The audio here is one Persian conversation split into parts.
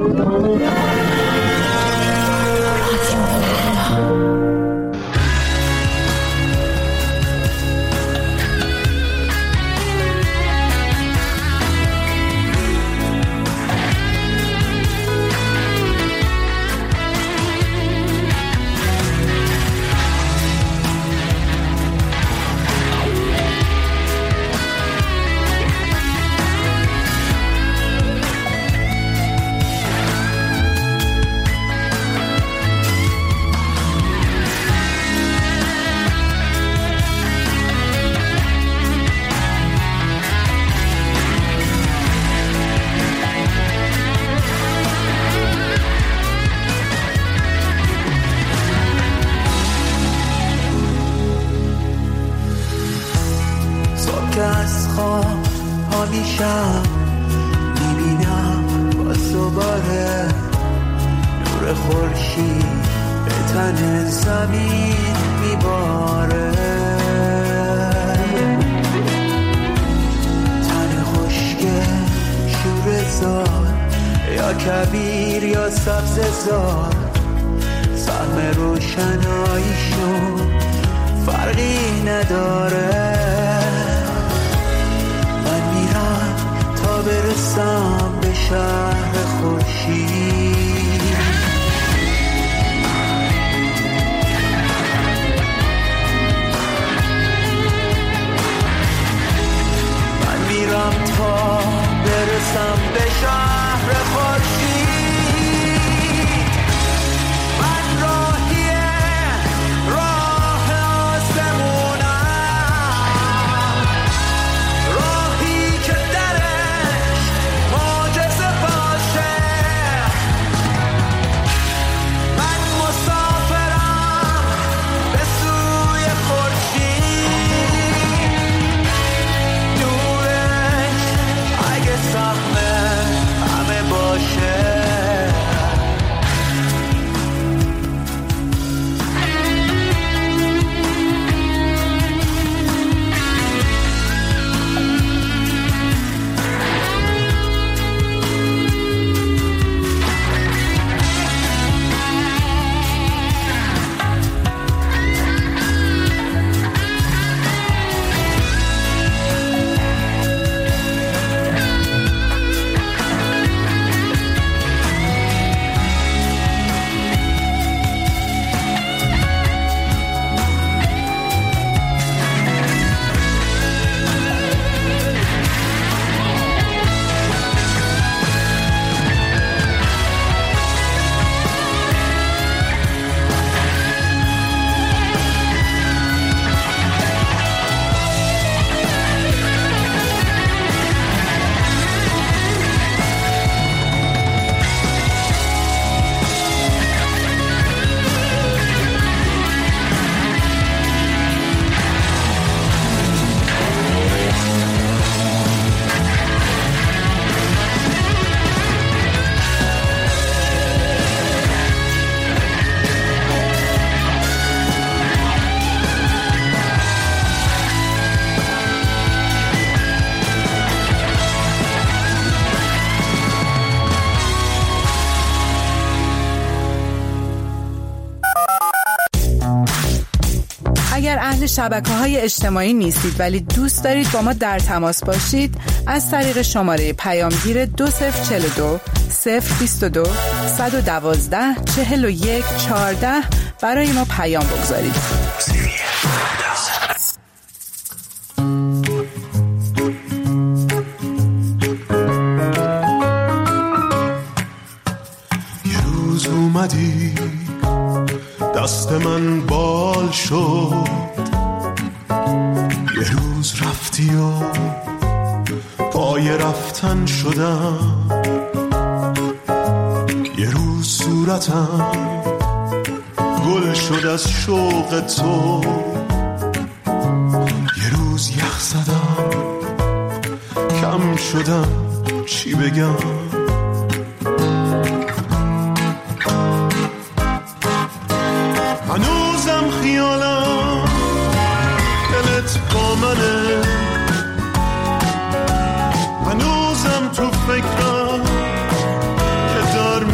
از خواب ها میشم، میبینم باز دوباره نور خورشید به تن زمین میباره. تن خشک شوره‌زار یا کبیر یا سبزه‌زار، سهم روشناییشون فرقی نداره. تا برسم به شهر خورشید، من میرم تا برسم به شهر خورشید. من راهی راه آسمونم، راهی که اهل شبکه‌های اجتماعی نیستید ولی دوست دارید با ما در تماس باشید، از طریق شماره پیامگیر 2042 022 112 41 14 برای ما پیام بگذارید. یه روز اومدی دست من بال شد، یه روز رفتی و پای رفتن شدم، یه روز صورتم گل شد از شوق تو، یه روز یخ زدم کم شدم چی بگم، هنوزم خیالم دلت با منه، هنوزم تو فکرم که در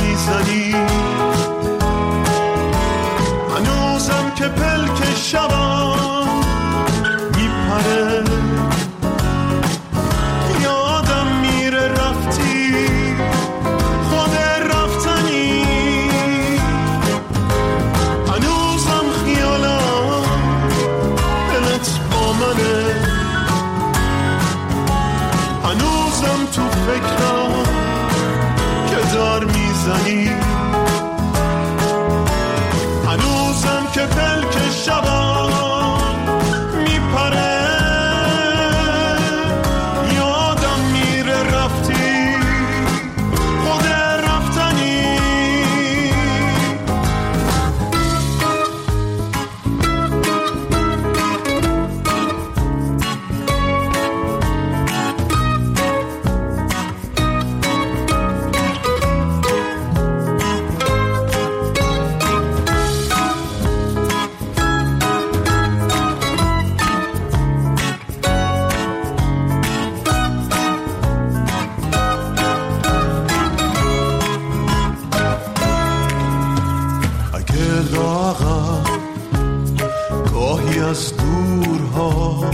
از دورها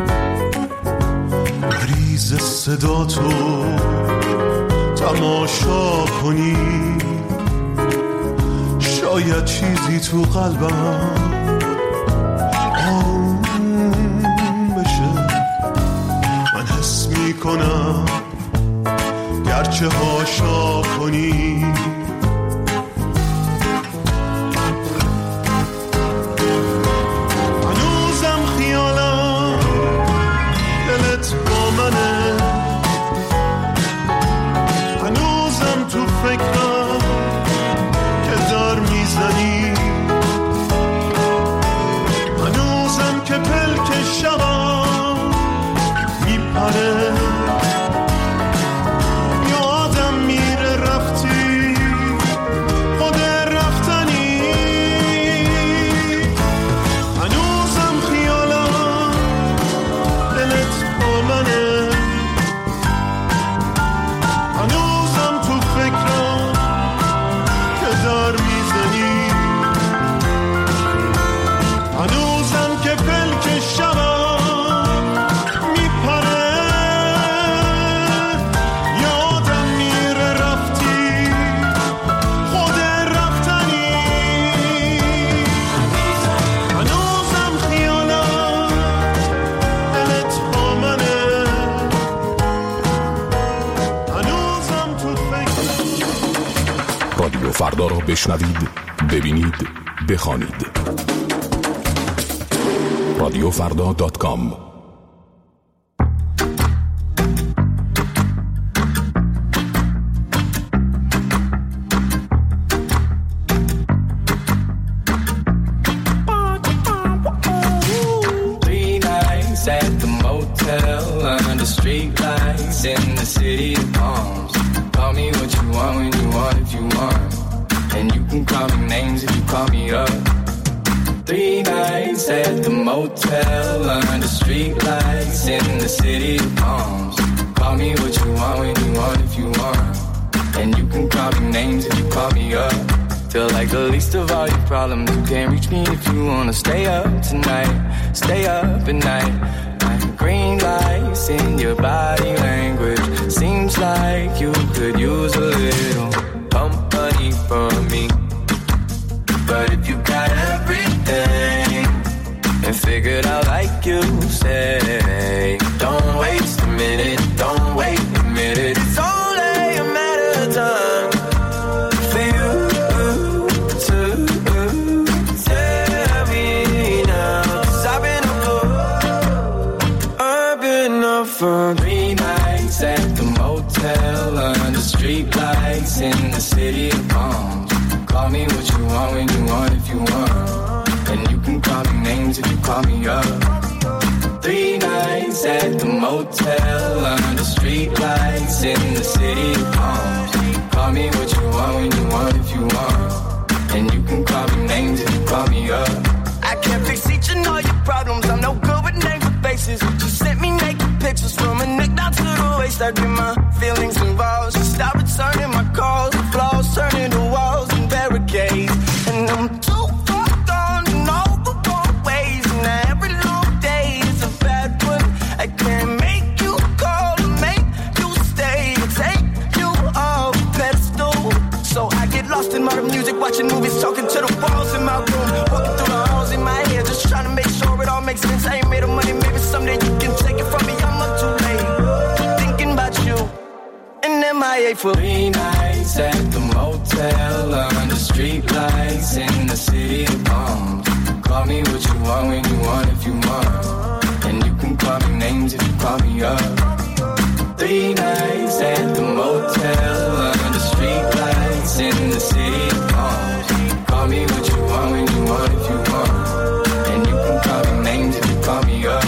مریض صدا تو تماشا کنی، شاید چیزی تو قلبم آروم بشه. من حس میکنم گرچه هاشا کنی، هنوزم خیالم دلت با منه، هنوزم تو فکرم که دار میزنی، هنوزم که پلک شبم میپره، یادم میره رفتی خود رفتنی، هنوزم خیالم دلت با منه، هنوزم تو فکرم که دار میزنی، هنوزم که پلک شبم میپره، یادم میره رفتی خود رفتنی، هنوزم خیالم دلت با منه، هنوزم تو فکرم. رادیو فردا را بشنوید، ببینید، بخوانید. radiofrda.com. Three nights at the motel under street lights in the city of palms. Call me what you want when you want if you want, and you can call me names if you call me up. Three nights at the motel under street lights in the city of palms. Call me what you want when you want if you want, and you can call me names if you call me up. Feel like the least of all your problems. You can't reach me if you wanna stay up tonight. Stay up at night. Like green lights in your body language. Seems like you could use a little company from me. But if you got everything and figured out like you say, don't waste a minute, don't wait a minute. It's only a matter of time for you to tell me now. 'Cause I've been up for 3 nights at the motel under street lights in the city of palms. Call me what you want when you want if you want, and you can call me names if you call me up. 3 nights at the motel under street lights in the city of palms. Call me what you want when you want if you want, and you can call me names if you call me up. I can't fix each and all your problems. I'm no good with names and faces. You sent me naked pictures from a neck down to the waist. I get my feelings involved. So stop returning my calls. The flaws turning to walls and barricades. And I'm too far gone in all the wrong ways. And every long day is a bad one. I can't make you call or make you stay or take you off the pedestal. So I get lost in modern music, watching movies, talking to the walls in my room, walking through the halls in my head, just trying to make sure it all makes sense. I ain't made of money, maybe someday you can take it from me. I'm up too late, thinking about you. And MIA for 3 nights at the motel under street lights in the city of palms. Call me what you want when you want if you want, and you can call me names if you call me up. 3 nights at the motel under street lights in the city of palms. Call me what you want when you want if you want, and you can call me names if you call me up.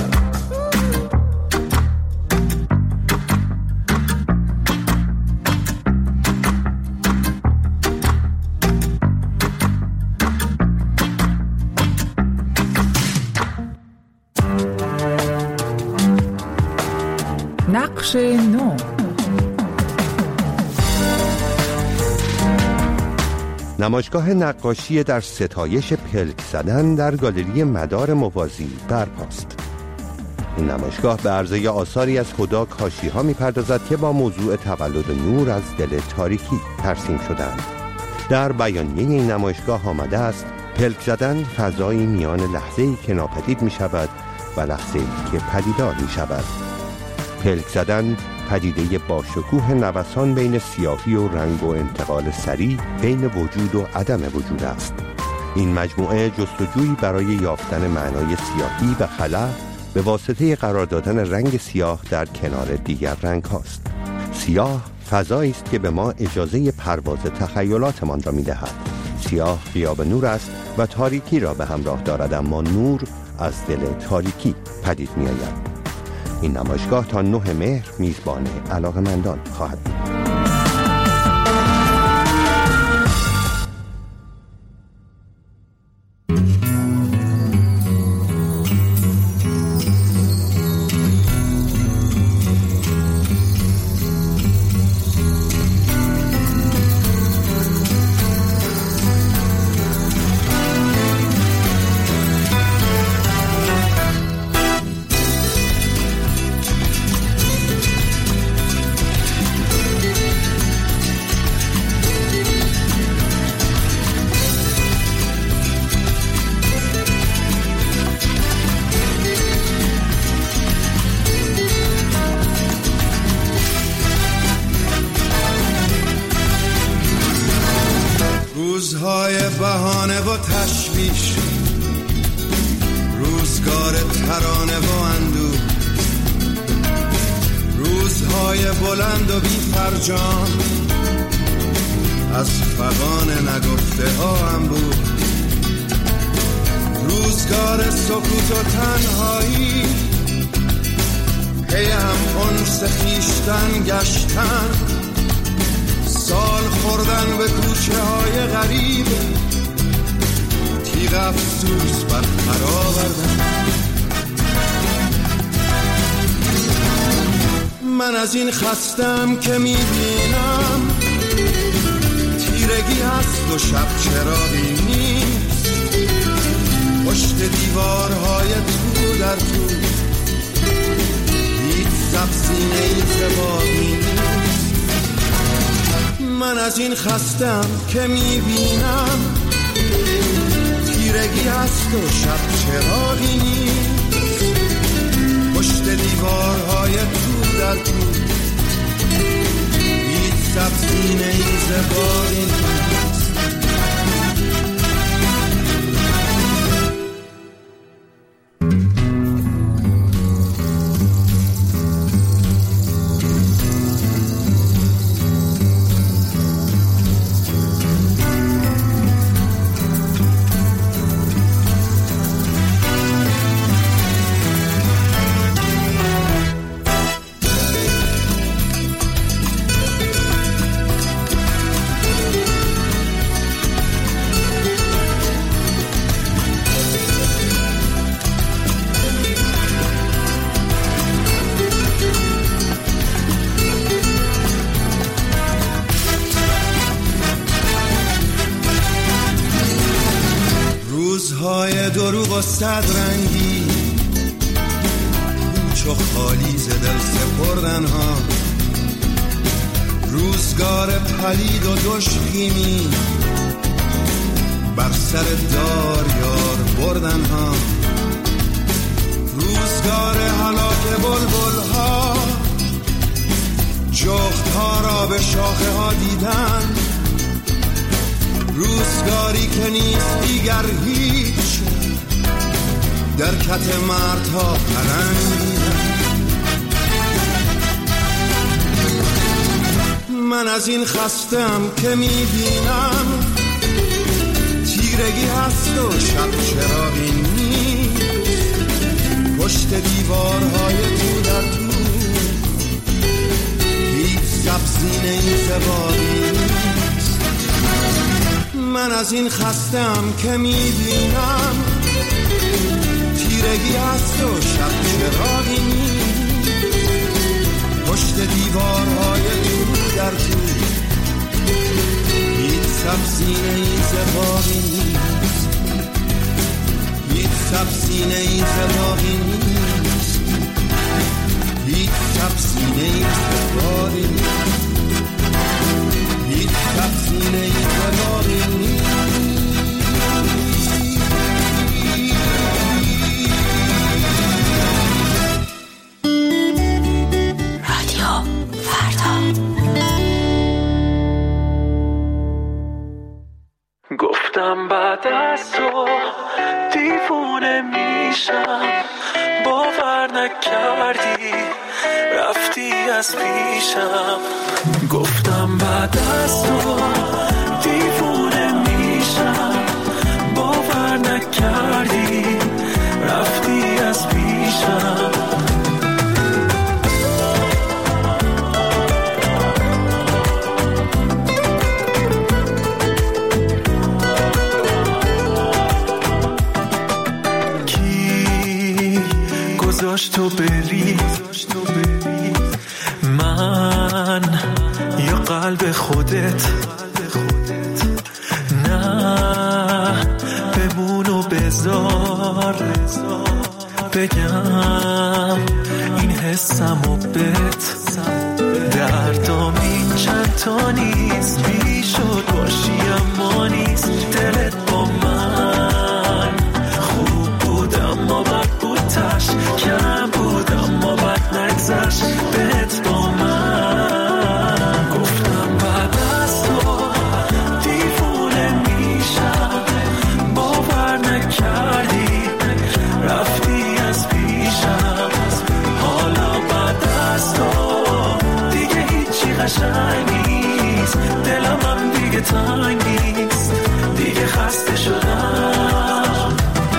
نقش نو. نمایشگاه نقاشی در ستایش پلک زدن در گالری مدار موازی برپاست. این نمایشگاه به عرضه آثاری از هدی کاشی‌ها می‌پردازد که با موضوع تولد نور از دل تاریکی ترسیم شدند. در بیانیه این نمایشگاه آمده است پلک زدن فضایی میان لحظه‌ای که ناپدید می‌شود و لحظه‌ای که پدیدار می‌شود. پلک زدن پدیده با شکوه نوسان بین سیاهی و رنگ و انتقال سریع بین وجود و عدم وجود است. این مجموعه جستجویی برای یافتن معنای سیاهی و خلا به واسطه قرار دادن رنگ سیاه در کنار دیگر رنگ هاست. سیاه فضایی است که به ما اجازه پرواز تخیلاتمان را می‌دهد. سیاه غیاب نور است و تاریکی را به همراه دارد، اما نور از دل تاریکی پدید می‌آید. این نمایشگاه تا 9 مهر میزبان علاقه‌مندان خواهد بود. روزهای بهانه و تشویش، روزگار ترانه و اندوه، روزهای بلند و بی فرجام، از فغان نگفته ها هم بود، روزگار سکوت و تنهایی، پی هم انس خویشتن گشتن، سال خوردن به کوچه های غریب، تیغ افسوس بر پر آوردن. من از این خستم که میبینم تیرگی هست و شب چراغی نیست، پشت دیوارهای تو در تو هیچ سبزینه‌ای زبانی نیست. من از این خستم که میبینم تیرگی هست و شب چراغی نیست، پشت دیوارهای تو در تو هیچ سبزینه‌ای زبانی نیست. روزهای دروغ و صد رنگی، کوچ و خالی ز دل سپردن ها، روزگار پلید و دشخیمی، بر سر دار یار بردن ها، روزگار هلاک بلبل ها، جغد ها را به شاخه ها دیدن، روزگاری که نیست دیگر هیچ، در کت مردها پرنگیدن. من از این خستم که میبینم تیرگی هست و شب چراغی نیست، پشت دیوارهای تو در تو هیچ سبزینه‌ای زبانی نیست. من از این خستم که میبینم تیرگی هست و شب چراغی نیست، پشت دیوارهای تو در تو هیچ شب سینه این سپاهی نیست، هیچ شب سینه این سپاهی نیست، هیچ شب سینه این سپاهی نیست، هیچ شب سینه این سپاهی نیست. گفتم بعد از تو دیوونه میشم، باور نکردی رفتی از پیشم. گفتم بعد از تو دیوونه میشم، باور نکردی رفتی از پیشم. گذاشت تو بری من یا قلب خودت، نه بمون و بذار بگم این حسم و بت. دردام این چند تا نیست، بی شد باشی اما نیست. دلت با من خوب بود اما بد بود، تش کم بود اما بد نگذشت بهت با من. گفتم بعد از تو دیوونه میشم، باور نکردی رفتی از پیشم. حالا بعد از تو دیگه هیچی قشنگ نیست، دلم هم دیگه تنگ نیست، دیگه خسته شدم.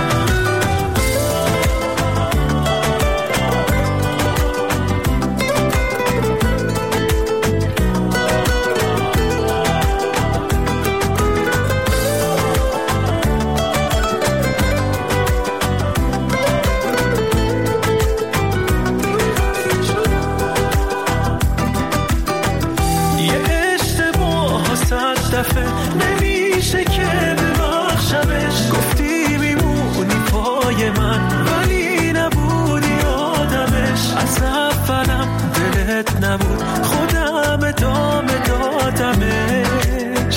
نمیشه که ببخشمش، گفتی میمونی پای من ولی نبودی آدمش. از اولم دلت نبود، خودم ادامه دادمش.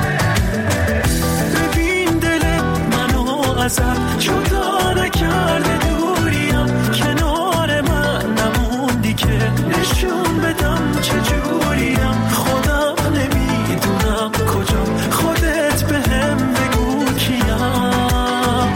ببین دل منو ازم جدا نکرده، دوریم کنار من نموندی که نشون بدم چجوریم. خودم نمیدونم کجا، خودت بهم بگو کیم.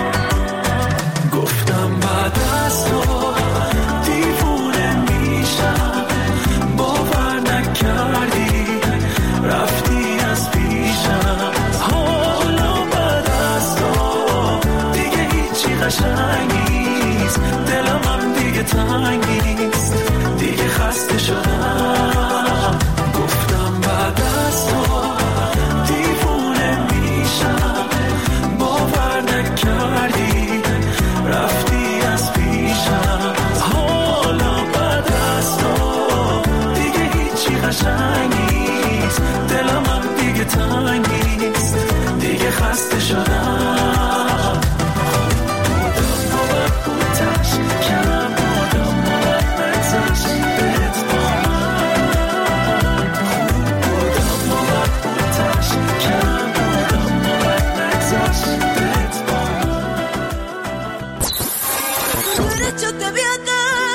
گفتم بعد از تو دیوونه میشم، باور نکردی رفتی از پیشم. حالا بعد از تو دیگه هیچی قشنگ نیست، دلم هم دیگه تنگ نیست، دیگه خسته شدم. گفتم بعد از تو دیوونه میشم، باور نکردی رفتی از پیشم. حالا بعد از تو دیگه هیچی قشنگ نیست، دلم هم دیگه تنگ نیست، دیگه خسته شدم. بودم و بد بودش، کم بودم و بد نگذشت بهت با من. خوب بودم و بد بودش، کم بودم و بد نگذشت بهت با من. Yo te vi a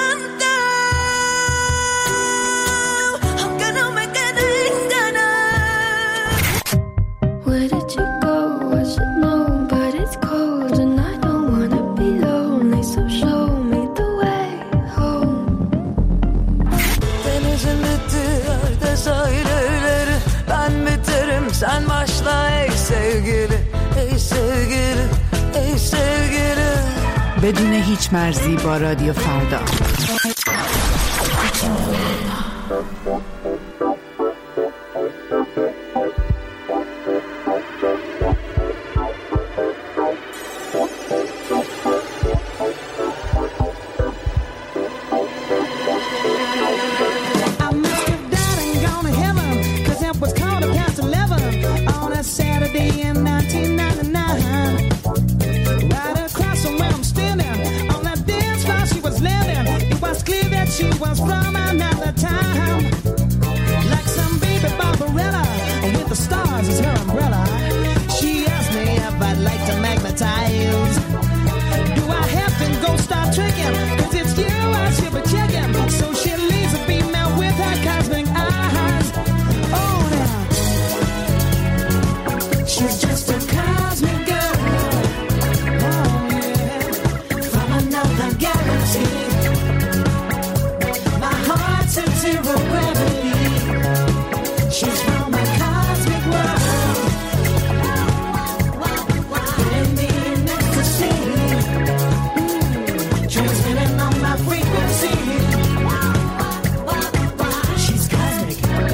cantar, aunque no me queden ganas. Where did you go? I should know, but it's cold and I don't wanna be lonely, so show me the way home. Denizin bitti sahilleri, ben biterim sen başla ey sevgili, ey sevgili, ey sevgili. بدون هیچ مرزی با رادیو فردا. I must have died and gone to heaven, 'cause it was 11:15 on stars is her umbrella. She asked me if I'd like to magnetize. Do I have to go start tricking? Cause it's you I should be checking. So she leaves a female with her cosmic eyes. Oh, now she's just a cosmic girl. Oh, yeah. From another galaxy. My heart's in zero gravity. She's from a cosmic world. In the ecstasy. Transmitting on my frequency. She's cosmic.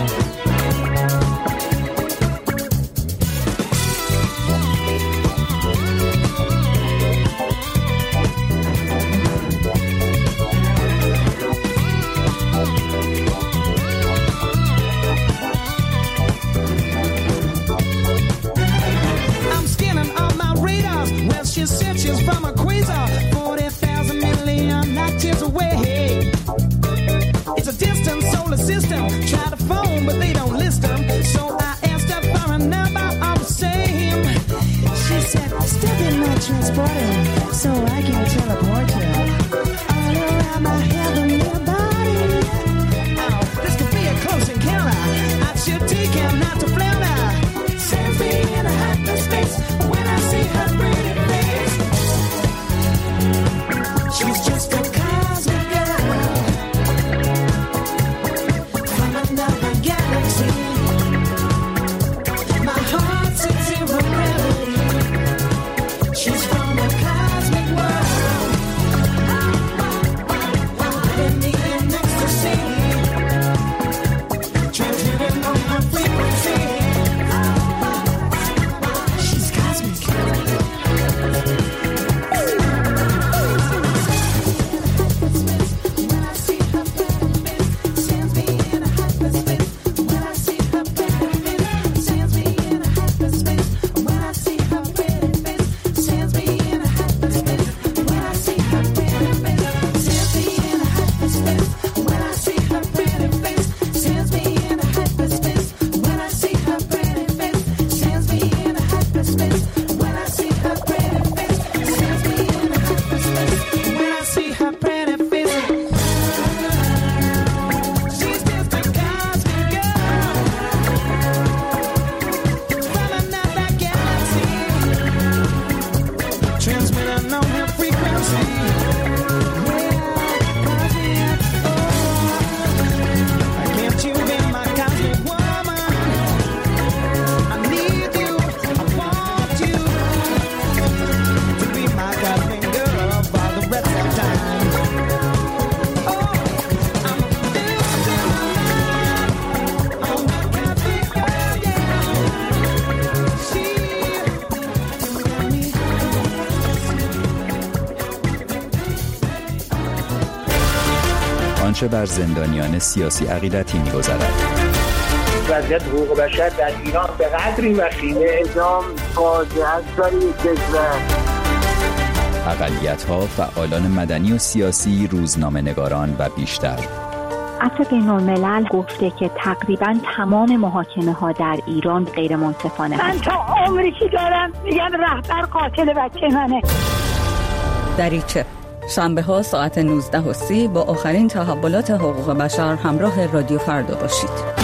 I'm scanning all my radars. Well, she said she's from a quasar, 40,000 million light years away. It's a distant solar system. Try to phone, but they don't list them. So I asked her for a number all the same. She said, step in my transporter so I can teleport you all around my heavenly body. Oh, this could be a close encounter. I should take him not to flounder. Sends me in a hyperspace when I see her pretty face. She's just a cosmic girl from another galaxy. My heart's in zero gravity. She's from a cosmic world. In the ecstasy. Transmitting on my frequency. She's cosmic. When I see her pretty face, sends me in a hyperspace. When I see her pretty face, sends me in a hyperspace. When I see her pretty face, sends me in a hyperspace. When I see her pretty face, sends me in a hyperspace. When I see her pretty face, sends me in a hyperspace. When I see her pretty face, sends me in a hyperspace. When I see her pretty face, sends me in a hyperspace. When I see her pretty face, she's just a cosmic girl from another galaxy. Transmitting on her frequency. Can't you be my cosmic woman? I need you, I want you to be my cosmic girl for the rest of time. Oh, I'm losing my mind on that cosmic girl, yeah. She got me. آنچه بر زندانیان سیاسی عقیدتی می‌گذرد. وضعیت حقوق بشر در ایران به قدری وخیمه، اعدام فاجعه است برای کشور. اقلیت‌ها، فعالان مدنی و سیاسی، روزنامه‌نگاران و بیشتر. عفو بین‌الملل گفته که تقریباً تمام محاکمه‌ها در ایران غیر منصفانه من تا عمری که دارم میگم رهبر قاتل بچه منه. دریچه شنبه ها ساعت 19:30 با آخرین تحولات حقوق بشر همراه رادیو فردا باشید.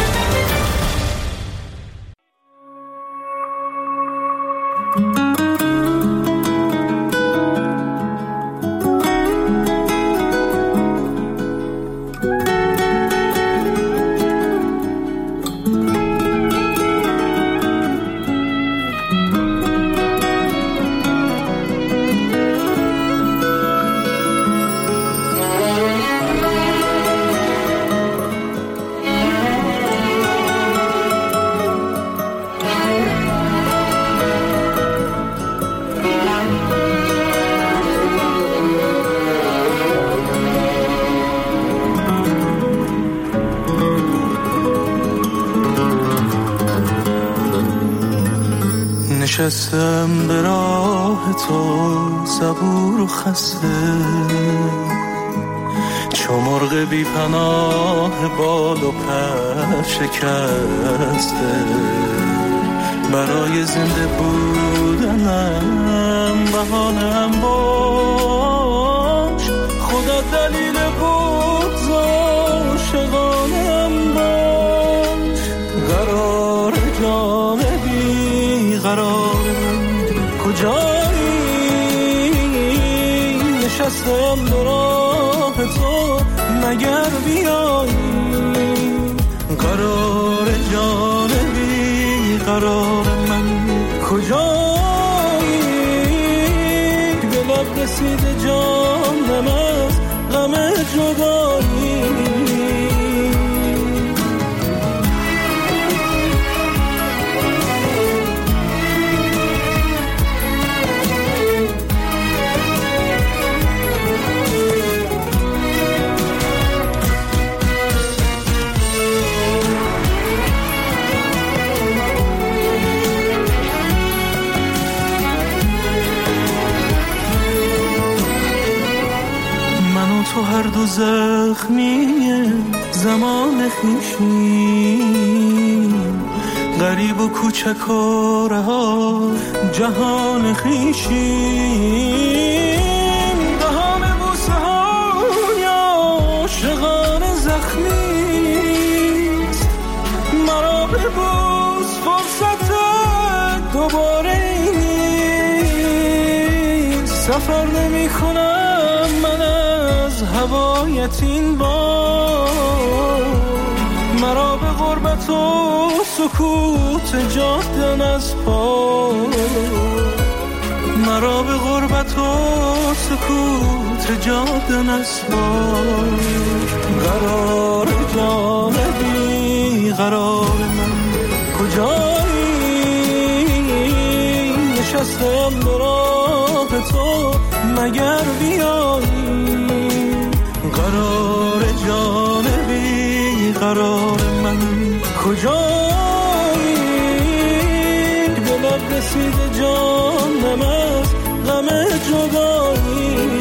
نشستم به راه تو صبور و خسته، چو مرغ بی پناه بال و پر شکسته، برای زنده بودنم بهانه‌ام باش، خدا دلیل بغض عاشقانه‌ام باش. قرار جان بی قرار من کجایی، نشستم به راه تو مگر بیایی. قرار جان بی قرار من کجایی، به لب رسیده جانم از غم جدایی. تو هر دو زخمی زمان خویشیم، غریب و کوچک و رها جهان خویشیم. دهان بوسه های عاشقان زخمیست، مرا ببوس فرصت دوباره نیست. سفر نمی کنم من از هوایت این بار، مرا به غربت و سکوت جاده نسپار. مرا به غربت و سکوت جاده نسپار. قرار جان بی قرار من کجایی، نشستم به راه تو مگر بیایی. قرار جان بی قرار من کجایی، به لب رسیده جانم از غم جدایی.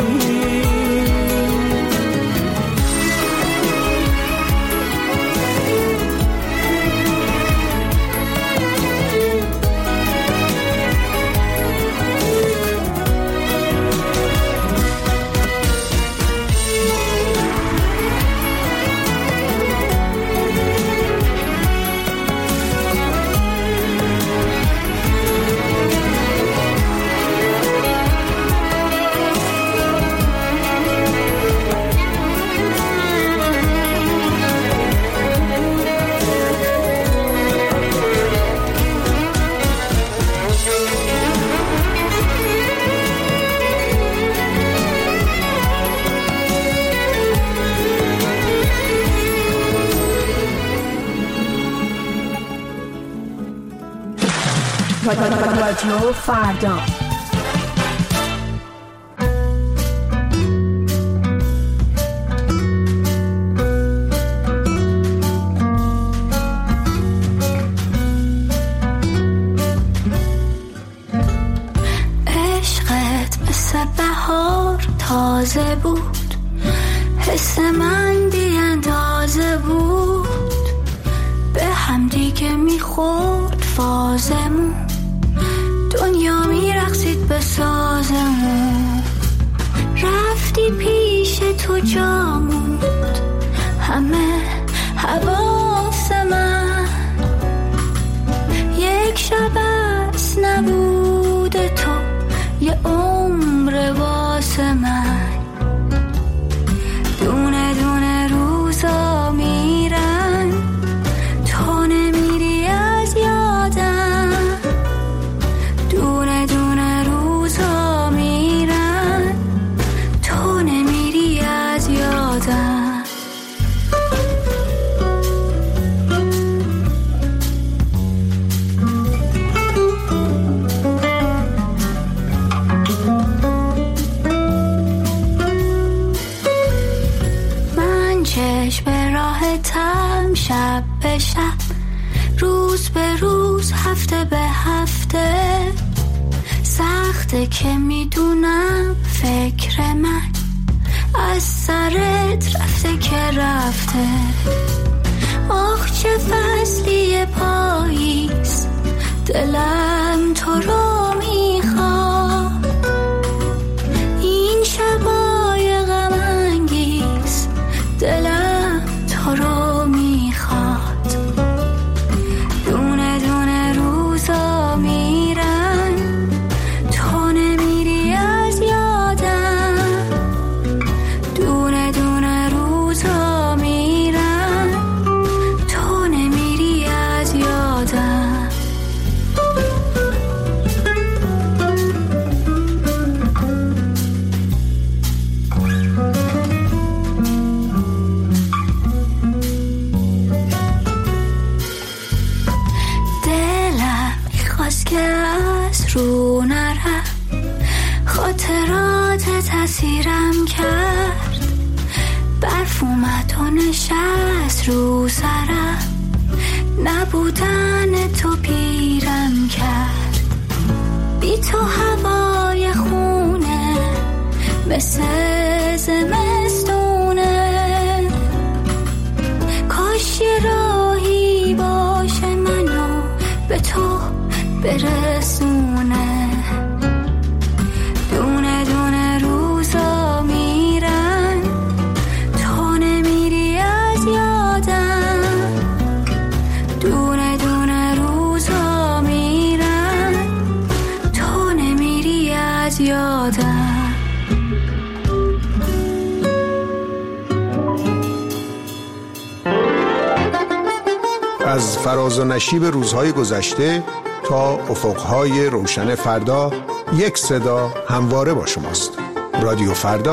رادیو فردا. عشقت مثل بهار تازه بود، حس من بی اندازه بود، به هم دیگه میخورد فازمون، دنیا میرقصید به سازمون. رفتی پیش تو جا موند همه حواس من، یک شب از نبود تو یه عمر واسه من. دونه دونه روزا میرن تو نمیری از یادم، دونه دونه روزا میرن تو نمیری از یادم. به راحتم شب به شب، روز به روز، هفته به هفته، سخته که میدونم فکر من از سرت رفته که رفته. آخ چه فصلی پاییز، دلم تو رو میخواد، این شبای غم انگیز دلم تو رو میخواد. دونه دونه روزا میرن تو نمیری از یادم، دونه دونه روزا میرن تو نمیری از یادم. که از رو نرم، خاطرات تأثیرم کرد، برف اومد و نشست رو سرم، نبودن تو پیرم کرد. بی تو هوای خونه مثل زمستونه، کاش یه راهی باشه منو به تو برسونه. دونه دونه روزا میرن تو نمیری از یادم، دونه دونه روزا میرن تو نمیری از یادم. از فراز و نشیب روزهای گذشته تا افقهای روشن فردا، یک صدا همواره با شماست. رادیو فردا.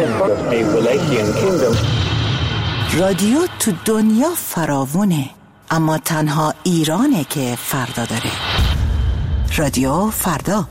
رادیو تو دنیا فراوونه، اما تنها ایرانه که فردا داره. رادیو فردا.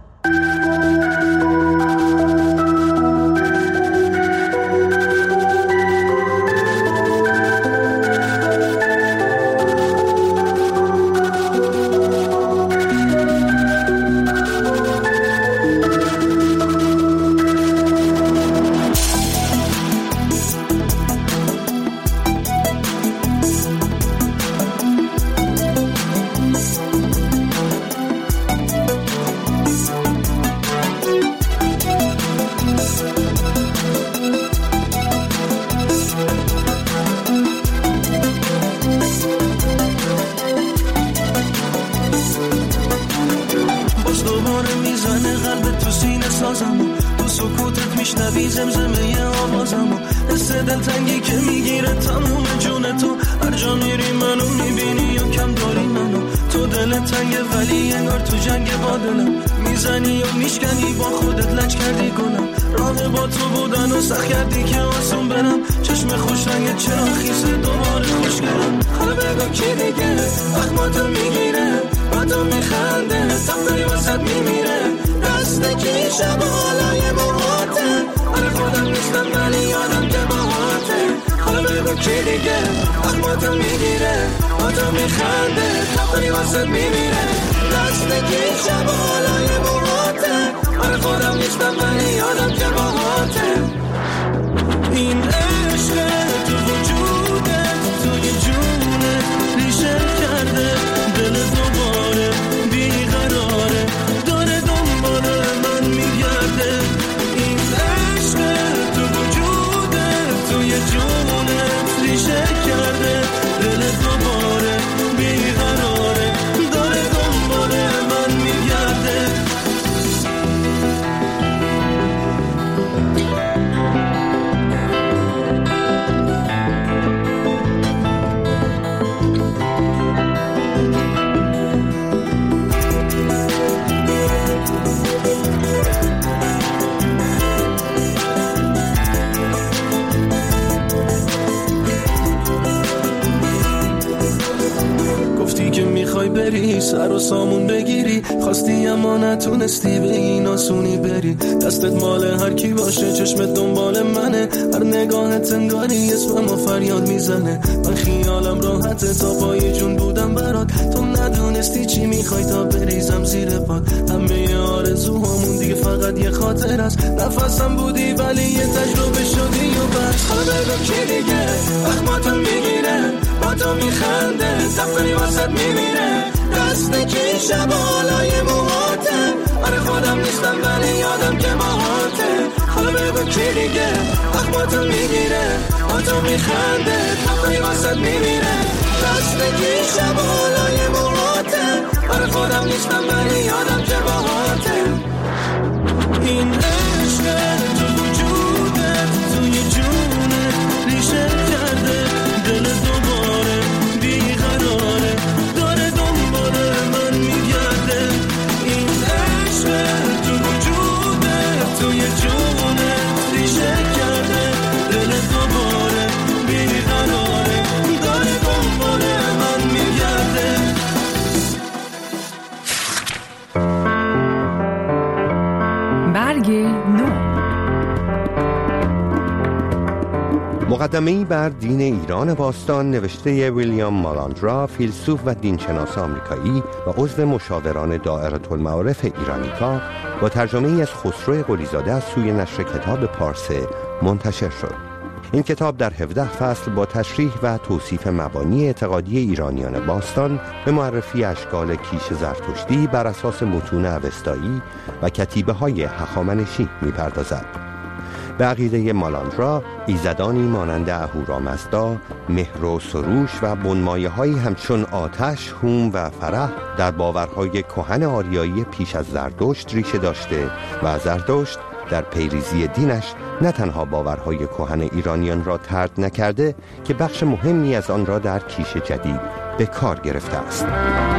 میشنوی زمزمه آوازمو، حس دلتنگی که میگیره تموم جون تو. هر جا میری منو میبینی یا کم داری منو. تو دل تنگه ولی انگار تو جنگ با دلم. میزنی و میشکنی با خودت لج کردی گلم. راه با تو بودن و سخت کردی که آسون برم. چشم خوش رنگ چرا خیسه دوباره خوش گرم. حالا بگو کی دیگه اخماتو میگیره، با تو میخنده تقدری واسد میمیره. دست کی شب حالای موهاته، آره خودم نیستم ولی یادم که باهاته. حالا بگو کی دیگه اخماتو میگیره، با تو میخنده تقدری واسد میمیره. دست کی شب حالای موهاته، آره خودم نیستم ولی یادم که باهاته. این عشق تو وجودت توی جونه ریشه کرده، دل دوباره بیقراره داره دنبال من میگرده. این عشق تو وجودت توی جونت ریشه کرده، دل دوباره بیقراره داره دنبال من میگرده. بری سر و سامون بگیری، خواستی اما نتونستی به این آسونی بری. دستت مال هر کی باشه، چشمت دنبال منه، هر نگاهت انگاری اسممو فریاد میزنه. من خیالم راحته تا پای جون بودم برات، تو ندونستی چی میخوای تا بریزم زیر پات. همه آرزوهامون دیگه فقط یه خاطر است، نفسم بودی ولی یه تجربه شدی و بس. حالا بگو کی دیگه اخماتو میگیره، با تو میخنده تقدری واسد میمیره. دست کی شب حالای موهاته، آره خودم نیستم ولی یادم که باهاته. حالا بگو کی دیگه اخماتو میگیره، با تو میخنده تقدری واسد میمیره. دست کی شب حالای موهاته، آره خودم نیستم ولی یادم که باهاته. این عشق تو وجودت توی جونت ریشه کرده، دل دوباره بیقراره داره دنبال من میگرده. این عشق تو وجودت توی جونت ریشه کرده، دل دوباره بیقراره داره دنبال من میگرده. برگ نو. مقدمه‌ای بر دین ایران باستان نوشته ویلیام مالاندرا، فیلسوف و دینشناس آمریکایی و عضو مشاوران دائره المعارف ایرانیکا، با ترجمه‌ای از خسرو قلیزاده از سوی نشر کتاب پارسه منتشر شد. این کتاب در 17 فصل با تشریح و توصیف مبانی اعتقادی ایرانیان باستان به معرفی اشکال کیش زرتشتی بر اساس متون اوستایی و کتیبه‌های هخامنشی می‌پردازد. به عقیده مالاندرا، ایزدانی مانند اهورامزدا، مهر و سروش و بنمایه‌هایی همچون آتش، هوم و فرح در باورهای کهن آریایی پیش از زرتشت ریشه داشته و زرتشت در پیریزی دینش نه تنها باورهای کهن ایرانیان را طرد نکرده که بخش مهمی از آن را در کیش جدید به کار گرفته است.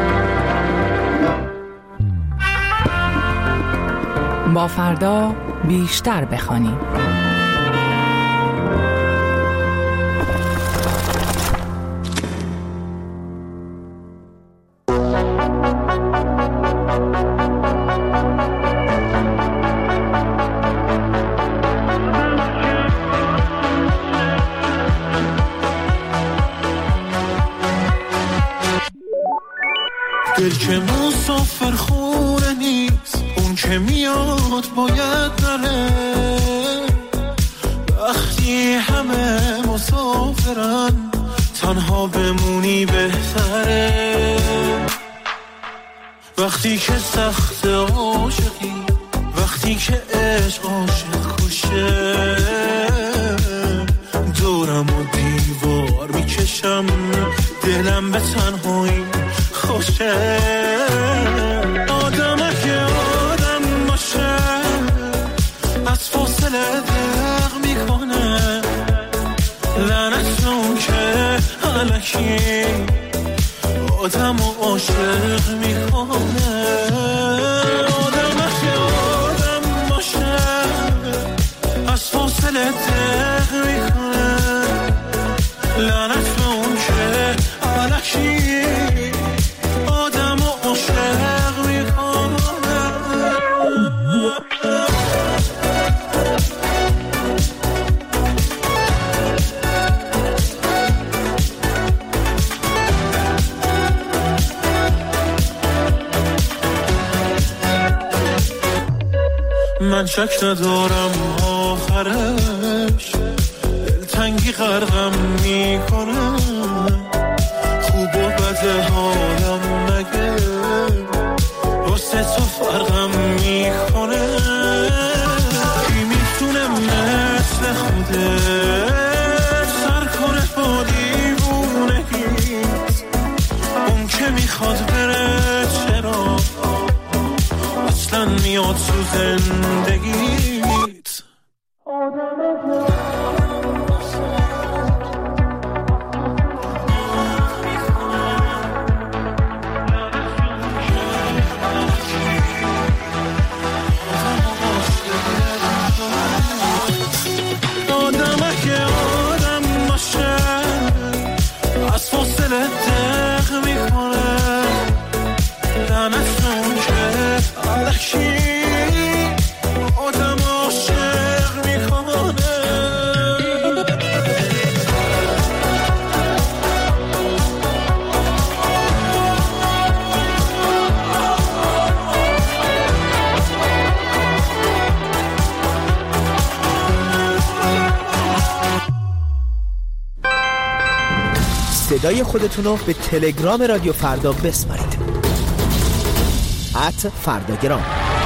با فردا بیشتر بخوانیم. دل که مسافر خونه نیست، اون که میاد باید نره. وقتی همه مسافرن تنها بمونی بهتره. وقتی که سخت عاشقی، وقتی که عشق عاشق کشه، دورم و دیوار میکشم، دلم به تنهایی خوشه. آدم اگه آدم باشه از فاصله دق میکنه، لعنت اون که الکی آدم و عاشق میکنه. آدم اگه آدم باشه از فاصله دق میکنه، لعنت اون که الکی آدم و عاشق میکنه. من شک ندارم آخرش دلتنگی غرقم میکنه. خوب و بد حالم مگه واسه تو فرقم میکنه. کی میتونه مثل خودت سر کنه با دیوونگیت؟ اون که میخواد بره چرا اصلا میاد تو زندگیت؟ صدای خودتون رو به تلگرام رادیو فردا بسپارید. @فرداگرام.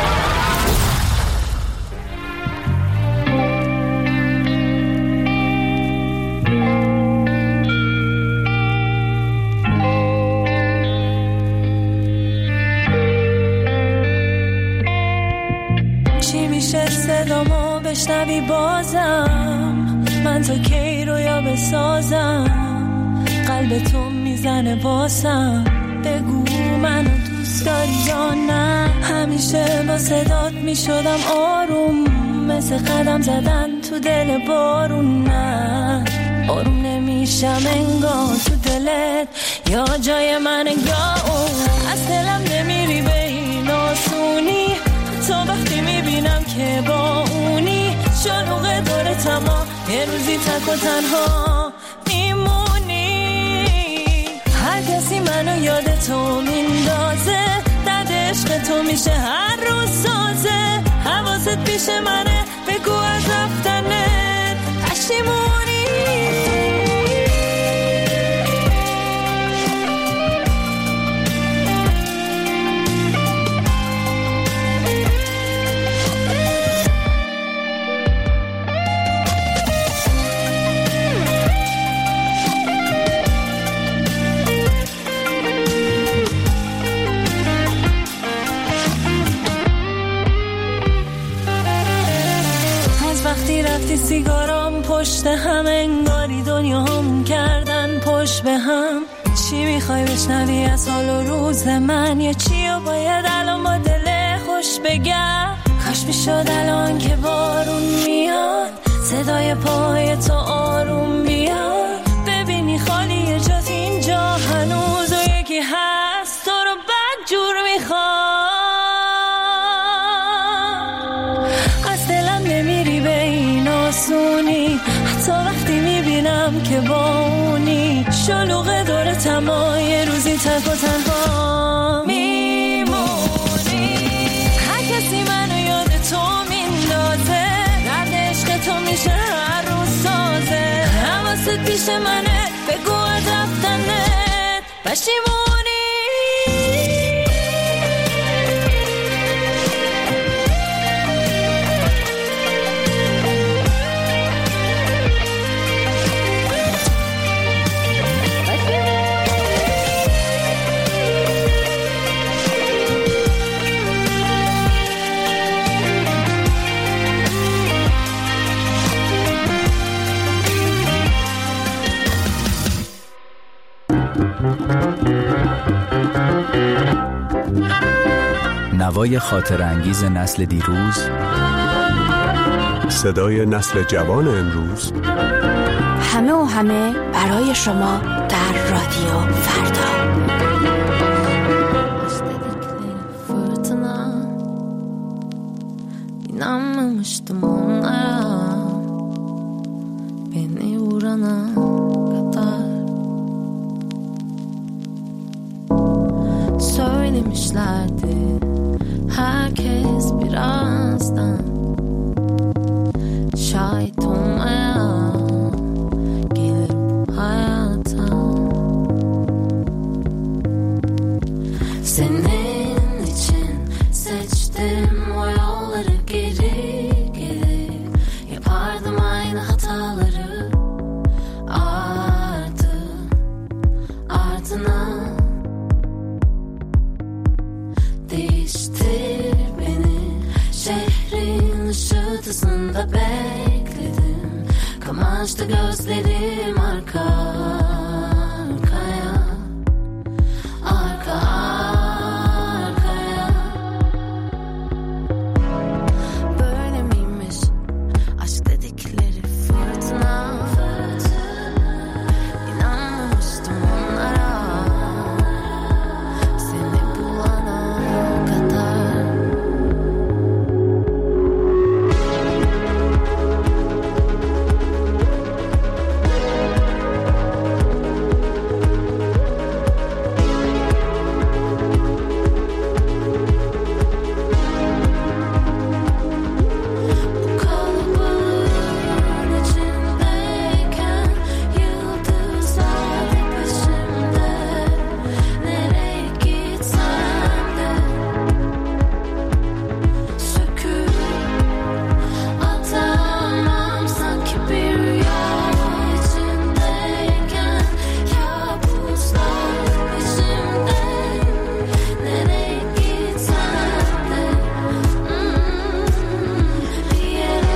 چی میشه صدامو بشنوی بازم؟ من تا کی رویا بسازم؟ قلب تو میزنه باسم، بگو منو دوست داری یا نه؟ همیشه با صدات میشدم آروم، مثل قدم زدن تو دل بارون. نه آروم نمیشم انگار تو دلت یا جای من یا اون. از دلم نمیری به این آسونی، تا وقتی میبینم که با اونی. شلوغ داره تمام یه روزی تک و تنها هر کسی منو یاد تو میندازه، درد عشق تو میشه هر روز سازه. حواست پیش منه، بگو از رفتنت پشیمونی. وقتی رفتی سیگارام پشت هم، انگاری دنیا هم کردن پشت به هم. چی میخوای بشنوی از حال و روز من، یا چی و باید الان با دل خوش بگم؟ کاش میشد الان که بارون میاد، صدای پای تو آروم بیاد. ببینی خالی جات اینجا هنوز، و یکی هست تو رو بد جور میخواد. حتی وقتی میبینم که با اونی، شلوغ داره تمام یه روزی تک و تنها پیش منه بگو از رفتنت پشیمونی نوای خاطر انگیز نسل دیروز، صدای نسل جوان امروز، همه و همه برای شما در رادیو فردا. İnanmamıştım onlara, beni vurana kadar. Söylemişlerdi herkes birazdan şahit olmaya gelir bu hayata. Senin için seçtim o yolları, geri geri yapardım aynı hataları. Ardı ardına değiştir beni, şehrin ışıltısında bekledim. Kamaştı gözlerim arka arkaya, arka arkaya. Böyle miymiş aşk dedikleri fırtına? İnanmamıştım onlara, seni bulana kadar. Bu kalabalığın içindeyken yıldızlar peşimde. Nereye gitsem de söküp atamam, sanki bir rüya içindeyken kabuslar peşimde. Nereye gitsem de bir yere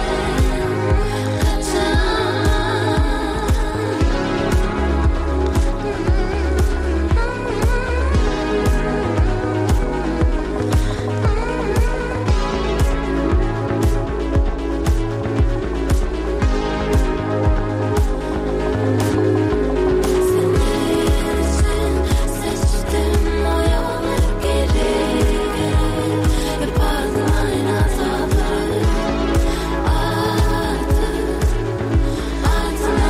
seçtim o yolları, geri geri yapardım aynı hataları. Ardı ardına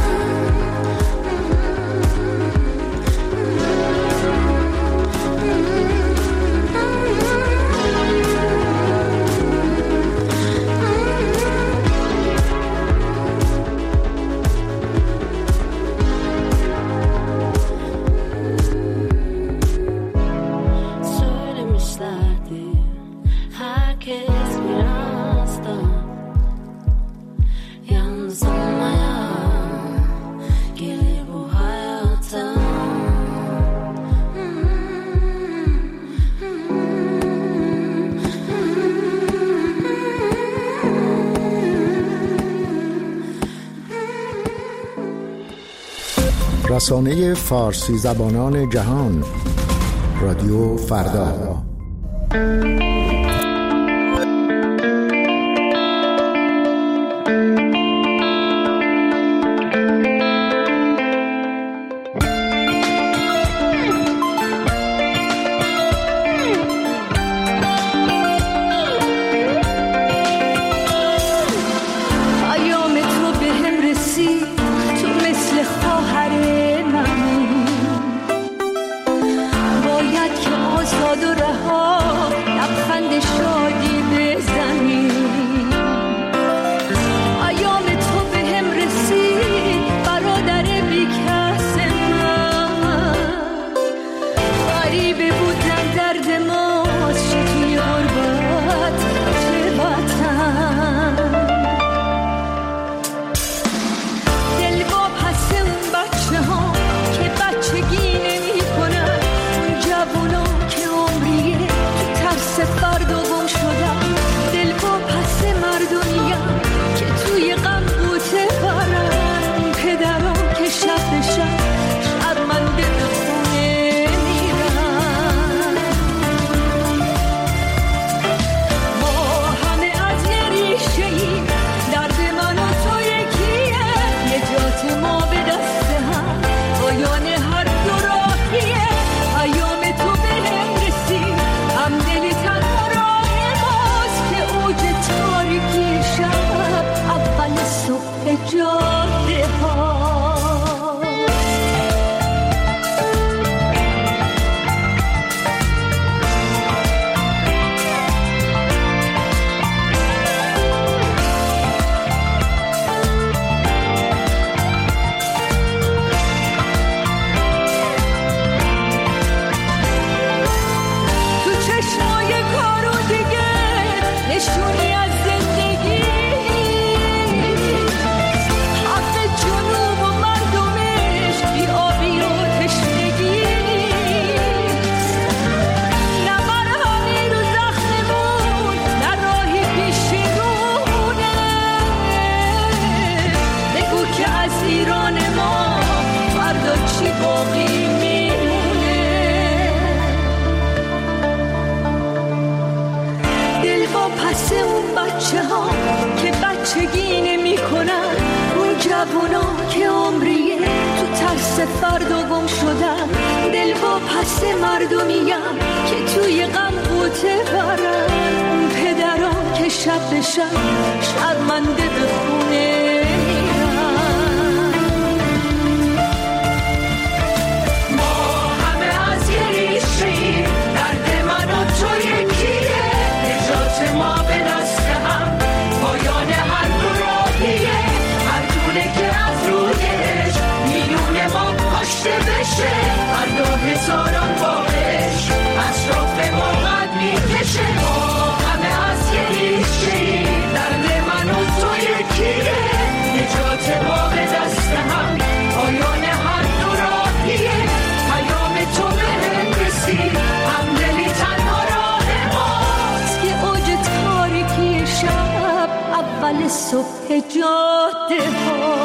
söylemişlerdi herkes birazdan yalnız olmaya gelir bu hayata. رسانه فارسی زبانان جهان، رادیو فردا. پیام تو به هم رسید، تو مثل خواهر من باید که آزاد و رها لبخند شادی بزنی. پیام تو به هم رسید برادر واسه مردمیم که توی غم قوطه برن، اون پدران که شب به شب شرمنده به خونه میرن. ما همه از یه ریشه‌ایم، درد من و تو یکیه، نجات ما به دست هم پایان هر دو راهیه. هر دونه که از رویش میونه ما پاشته بشه، هر دو هزاران بارش اطراف ما قد میکشه. ما همه از یه ریشه‌ایم، درد من و تو یکیه، نجات ما به دست هم پایان هر دو راهیه. پیام تو بهم رسید، همدلی تنها راه ماست که اوج تاریکی شب اول صبح جاده ها.